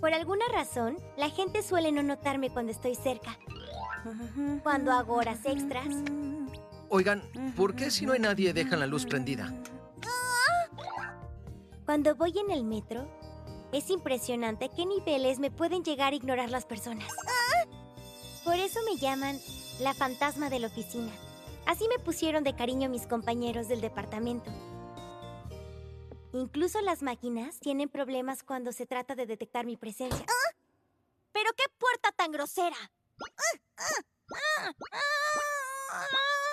Por alguna razón, la gente suele no notarme cuando estoy cerca. Cuando hago horas extras. Oigan, ¿por qué si no hay nadie dejan la luz prendida? Cuando voy en el metro, es impresionante qué niveles me pueden llegar a ignorar las personas. Por eso me llaman la fantasma de la oficina. Así me pusieron de cariño mis compañeros del departamento. Incluso las máquinas tienen problemas cuando se trata de detectar mi presencia. ¡Pero qué puerta tan grosera!